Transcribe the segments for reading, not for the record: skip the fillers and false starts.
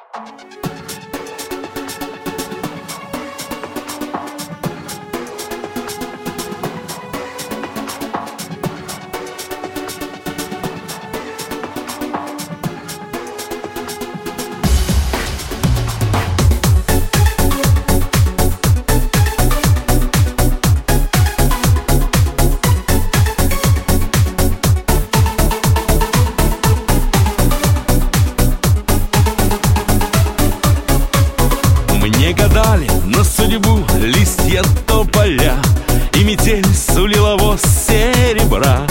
Мне гадали на судьбу листья тополя, и метель сулила воз серебра.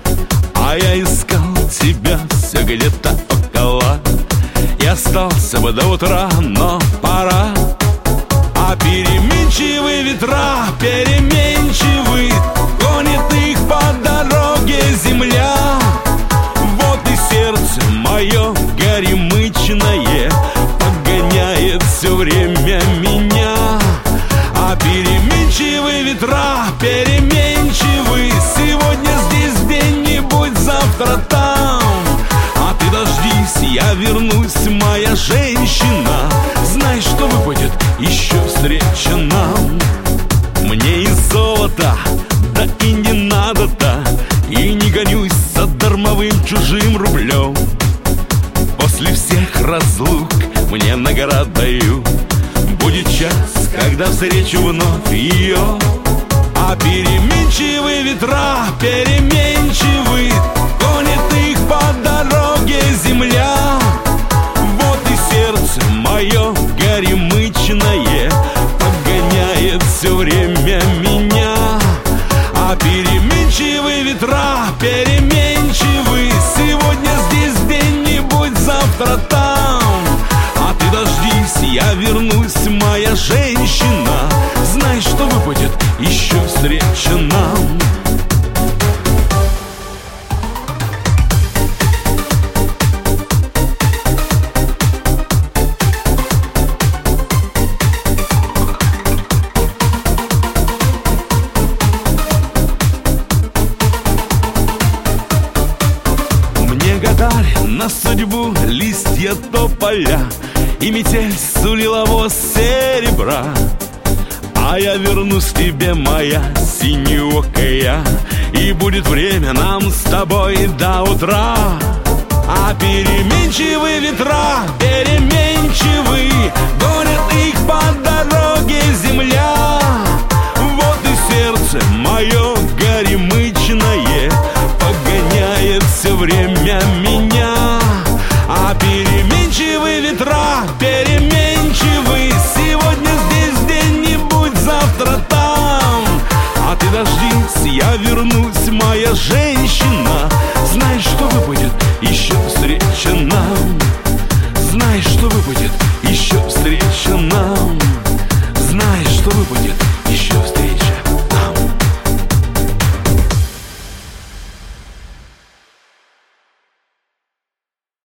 А я искал тебя все где-то около, и остался бы до утра, но пора. А переменчивые ветра, переменчивы, гонит их по дороге земля. Вот и сердце мое горемычное погоняет все время меня. А переменчивые ветра, переменчивы, сегодня здесь где-нибудь, завтра там. А ты дождись, я вернусь, моя женщина, знай, что выпадет еще встреча нам. Мне и золото, да и не надо-то, и не гонюсь за дармовым чужим рублем. После всех разлук мне наград дают, будет час, когда встречу вновь ее. А переменчивые ветра, переменчивы, гонит их по дороге земля. Вот и сердце мое горемычное погоняет все время меня. А переменчивые ветра, переменчивы, сегодня здесь где-нибудь, завтра там. А ты дождись, я вернусь, моя женщина, знай, что выпадет еще встреча нам. Мне гадали на судьбу листья тополя, и метель сулила воз серебра. А я вернусь к тебе, моя синеокая, и будет время нам с тобой до утра. А переменчивые ветра, переменчивы, гонят их по дороге земля. Вот и сердце мое горемычное погоняет все время меня. А переменчивые ветра, переменчивы, сегодня здесь где-нибудь, завтра там. А ты дождись, я вернусь, моя женщина,